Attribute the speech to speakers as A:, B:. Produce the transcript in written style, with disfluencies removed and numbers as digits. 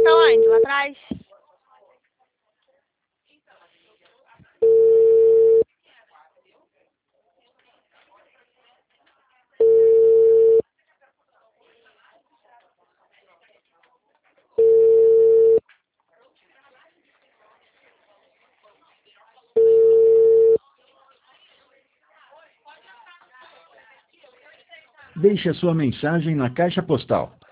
A: tá onde? Lá atrás?
B: Deixe a sua mensagem na caixa postal